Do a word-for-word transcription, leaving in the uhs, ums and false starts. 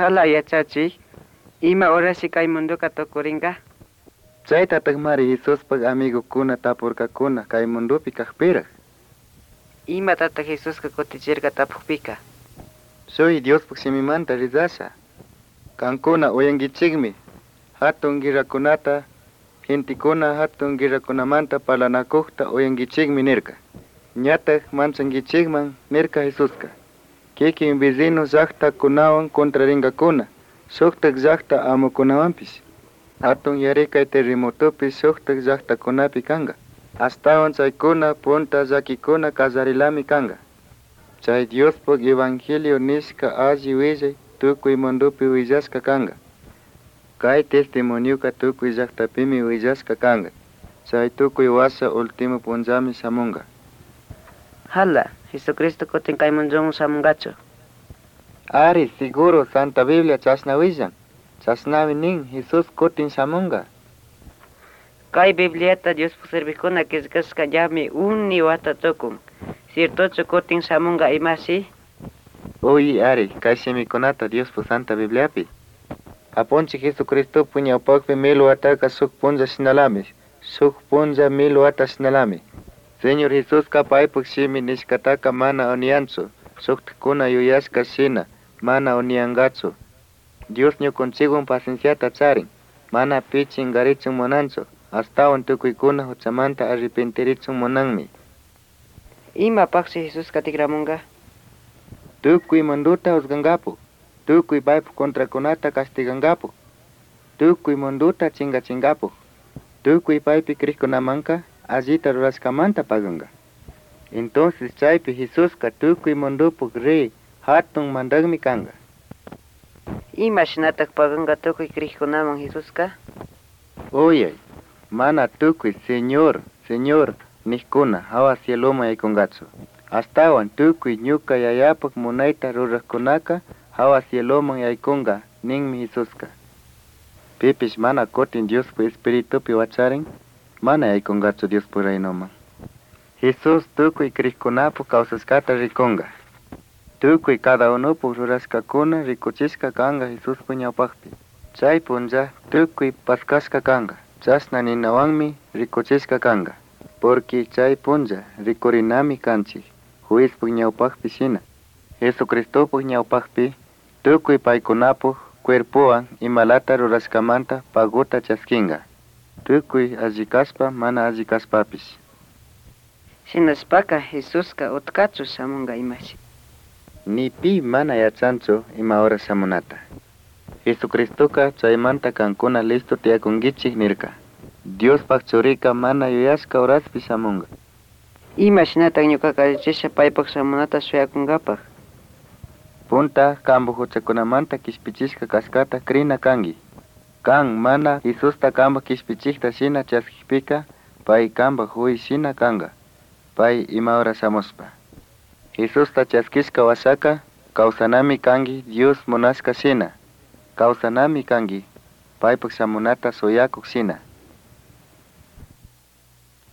Hala yachachi, ima orasi kay munduka tukuringa. Chay tatakmari Jesuspak amigo kuna tapurka kuna kay mundupi kakpirak. Ima tata Jesuska kutichirka tapukpika. Soy Diospak simimanta rizasa. Kankuna oyangichigmi. Hatun girakunata, hintikuna hatun girakunamanta palanakukta oyangichigmi nirka. Ñatak mansangichigman nirka Jesuska. Kikin vecino llaqta kunawan contraringakuna. Suktak llaqta amukunawanpis. Hatun yarikay terremotopi suktak llaqta kunapi kanga. Astawan chaykuna punta llakikuna kallarilami kanga. Chay Diospak evangelio niska alli willay tukuy mundupi willaska kanga. Kay testimonioka tukuy llaqtapimi willaska kanga. Chay tukuy wasa ultimo punllami samunga. Hala, Jesucristo kutin kay munduman samungachu. Ari, seguro Santa Biblia chasna willan. Chasnawi nin Jesus kutin samunga. Kay Bibliata Dios servikuna kizkasqa llami uni wata tukun. Ciertochu kutin samunga imasi? Oye, Ari, kay simikunata Dios pu Santa Bibliapi. Aponchi Jesucristo puña upakpi mil wataka suk punja sinalami. Suk punja mil wata sinalami. Señor Jesus kapaypuk simi niskataka mana onianzu. Suktikuna yuyaska sina, mana oniangatsu. Dios ñukunchikwan pacienciata charin. Mana pichin garichun monanzu. Astawan tukuykuna huchamanta arrepentirichun monanmi. Ima paksi Jesus katikramunga? Tukuy munduta husgangapu. Tukuy paypuk contrakunata castigangapu. Tukuy munduta chingachingapu. Tukuy paypi krikunamanka allita ruraskamanta paganga. Entonces chaypi Jesuska tukuy mundupuk rey hatun mandagmi kanga. Ima shinatak paganga tukuy krikunaman Jesuska? Oye, mana tukuy Señor, Señor, niskuna hawa cieloma yaykungatsu. Astawan tukuy ñuka yayapak munayta ruraskunaka hawa cieloman yaykunga ninmi Jesuska. Pipish mana kutin Diospu espiritupi wacharin, mana yaykungatsu Diospu reinoman. Jesus tukuy krikunapu kawsaskata rikunga. Tukuy cada unopu ruraskakuna rikuchishka kanga Jesuspu ñawpakpi. Chay punlla tukuy paskaska kanga. Chasna ninawanmi rikuchishka kanga. Porque chay punlla rikurinami kanchik. Juizpuk ñawpakpi shina. Jesucristopuk ñawpakpi tukuy paykunapu cuerpuwan imalata ruraskamanta paguta chaskinga. Tukuy allikaspa mana allikaspapis. Shinaspaka Jesuska utkachu samunga imashi. Ni pi mana yachanchu ima hora samunata. Jesucristoka chaymanta kankuna listo tiyakungichik nirka. Dios pak churika mana yuyashka horaspi samunga. Ima shinatak ñuka kallichisha paypak samunata suyakungapak. Punta kambu huchakunamanta kishpichishka kaskata krina kangi. Kan mana Jesusta kamba kishpichikta shina chaskipika pay kamba huy shina kanga. Pay ima hora samuspa. Jesusta chaskishka wasaka kausanami kangi Dios monashka shina. Kausanami kangi paypak samunata soyakuk shina.